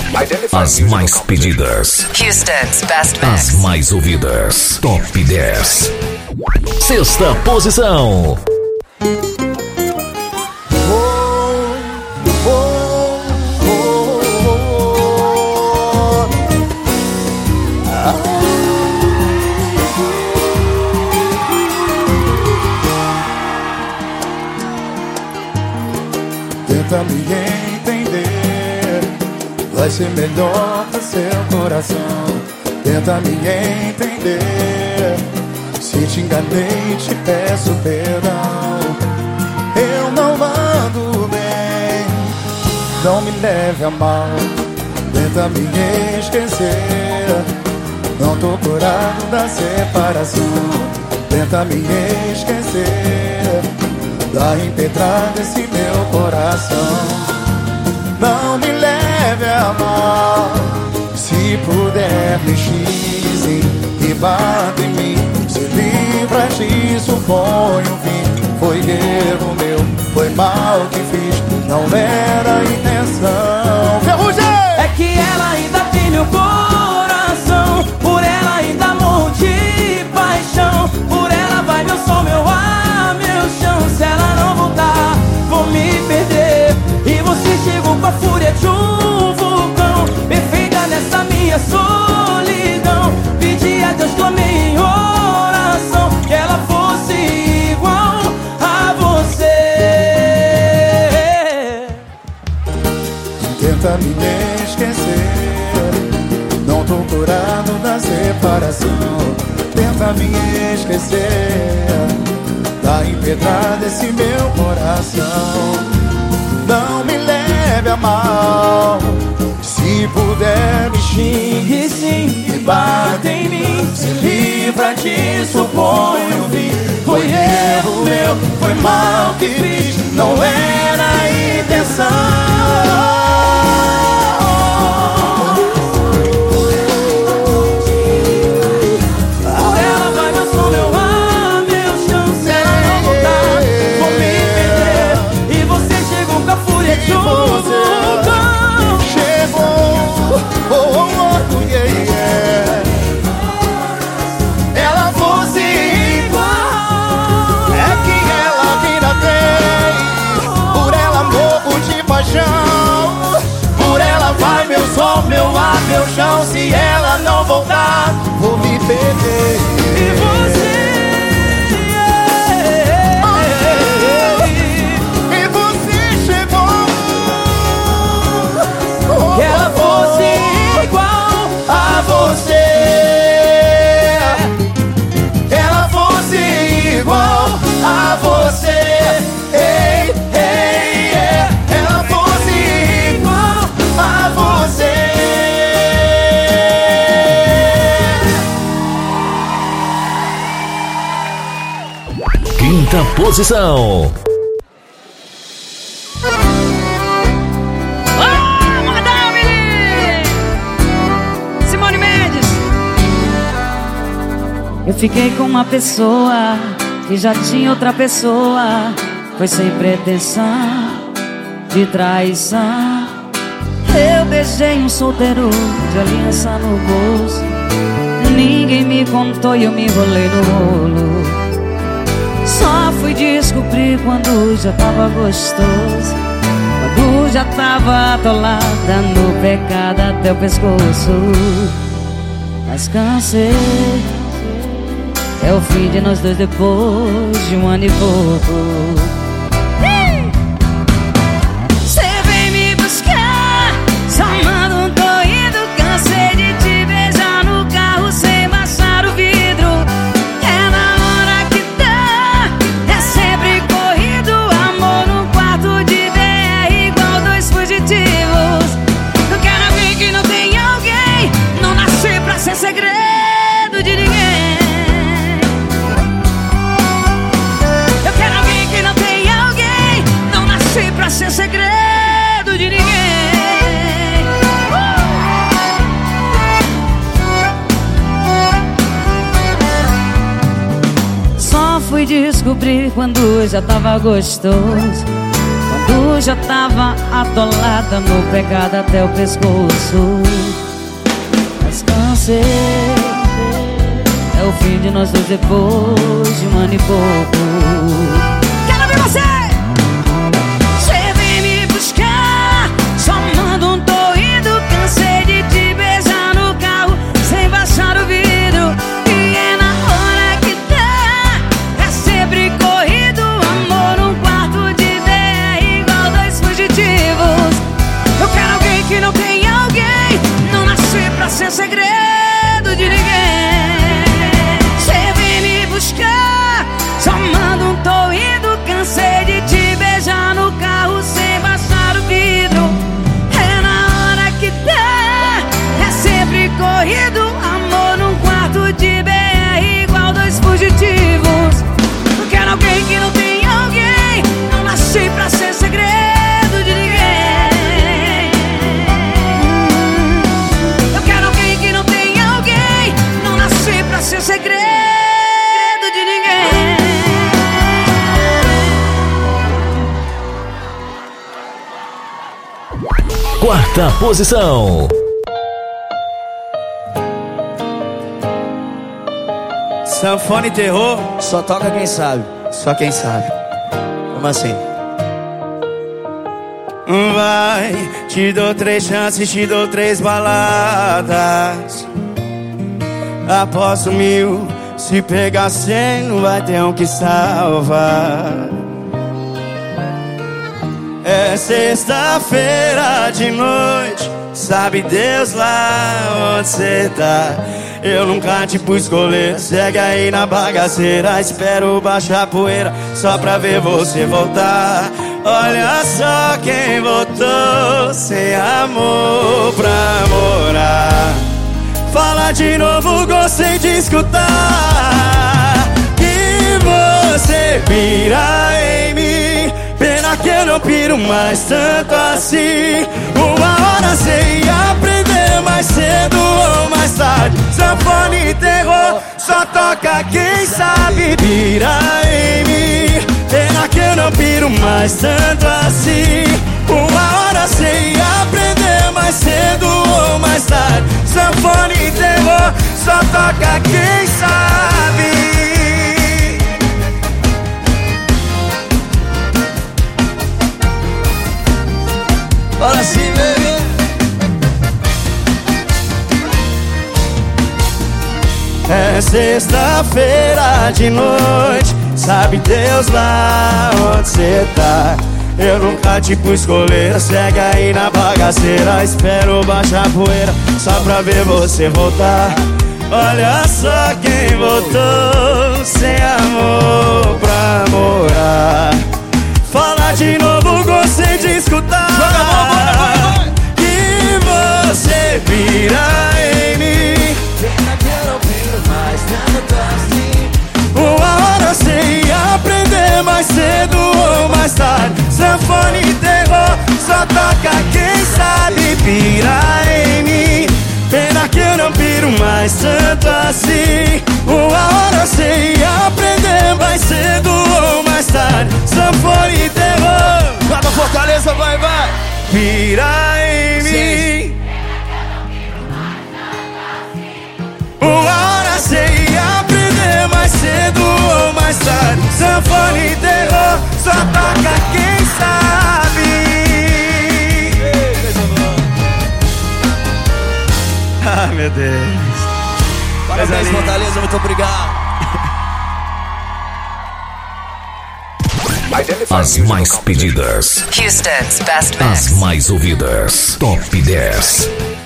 As mais pedidas. Houston's Best Mix. As mais ouvidas. Top 10. Sexta posição. Tenta me entender, vai ser melhor pra seu coração. Tenta me entender, se te enganei te peço perdão. Eu não ando bem, não me leve a mal. Tenta me esquecer, não tô curado da separação. Tenta me esquecer, dá empedrada esse meu coração. Não me leve a mal, se puder me xingem e bata em mim. Se livra disso, põe um fim. Foi erro meu, foi mal que fiz, não era a intenção. Ferrugem! É que ela ainda tem meu coração, por ela ainda morro de paixão. Por ela vai meu som, meu ar, meu chão. Se ela não voltar, vou me perder. E você chegou com a fúria de um vulcão, perfeita nessa minha solidão. Pedi a Deus, clamei em oração, que ela fosse igual a você. Tenta me esquecer, não tô curado da separação. Tenta me esquecer, tá empedrado esse meu coração. Não me leve a mal, se puder me xingue sim, me bata em mim. Se livra disso, põe um fim. Foi erro meu, foi mal que fiz, não era a intenção. Por ela vai meu sol, meu ar, meu chão. Se ela não voltar, vou me perder. E você chegou, que ela fosse igual a você. Que ela fosse igual a você. Quinta posição. Simone Mendes. Eu fiquei com uma pessoa que já tinha outra pessoa. Foi sem pretensão de traição. Eu beijei um solteiro de aliança no bolso. Ninguém me contou e eu me enrolei no rolo. Só fui descobrir quando já tava gostoso, quando já tava atolada no pecado até o pescoço. Mas cansei, é o fim de nós dois depois de um ano e pouco. Cê vem me buscar, chamando um tô indo. Cansei de te beijar no carro sem baixar o vidro. Sem segredo de ninguém. Eu quero alguém que não tem alguém. Não nasci pra ser segredo de ninguém. Só fui descobrir quando já tava gostoso, Tu já tava atolada no pecado até o pescoço. Mas cansei, é o fim de nós dois depois de um ano e pouco. Quero ver você! Você vem me buscar, só manda um tô indo. Cansei de te beijar no carro sem baixar o vidro. E é na hora que dá, é sempre corrido. Amor num quarto de DR igual dois fugitivos. Eu quero alguém que não tem alguém. Não nasci pra ser segredo de ninguém. Você vem me buscar, só manda um tô indo. Cansei de te beijar no carro sem baixar o vidro. É na hora que dá, é sempre corrido. Amor num quarto de BR igual dois fugitivos. Eu quero alguém que não tem alguém. Não nasci pra ser segredo de ninguém. Eu quero alguém que não tem alguém. Não nasci pra ser segredo de ninguém. Quarta posição. Sanfona e terror, só toca quem sabe. Só quem sabe. Como assim? Vai, te dou 3 chances, te dou 3 baladas. Aposto 1000, se pegar 100 não vai ter um que salvar. É sexta-feira de noite, sabe Deus lá onde cê tá. Eu nunca te pus escolher, segue aí na bagaceira. Espero baixar a poeira só pra ver você voltar. Olha só quem voltou sem amor pra morar. Fala de novo, gostei de escutar que você pira em mim. Pena que eu não piro mais tanto assim. Uma hora cê ia aprender mais cedo ou mais tarde. Sanfona e terror, só toca quem sabe. Pira em mim. Pena que eu não piro mais tanto assim. Uma hora cê ia aprender mais cedo ou mais tarde. Sanfona e terror, só toca quem sabe. Bora sim, baby. É sexta-feira de noite, sabe Deus lá onde cê tá. Eu nunca te pus escolher, segue aí na bagaceira. Espero baixar a poeira só pra ver você voltar. Olha só quem voltou sem amor pra morar. Fala de novo, gostei de escutar que você vira em mim. Pena que eu não piro mais tanto assim. Uma hora cê ia aprender mais cedo ou mais tarde. Sanfona e terror, só toca quem sabe. Pira em mim. Pena que eu não piro mais tanto assim. Uma hora cê ia aprender mais cedo ou mais tarde. Sanfona e terror, vai pra Fortaleza, vai, vai. Pira em mim. Uma hora cê ia aprender mais cedo ou mais tarde. Sanfona e terror, só toca quem sabe. Ai, meu Deus. Parabéns, Fortaleza, muito obrigado. As mais pedidas. Houston's best mix. As mais ouvidas. Top 10.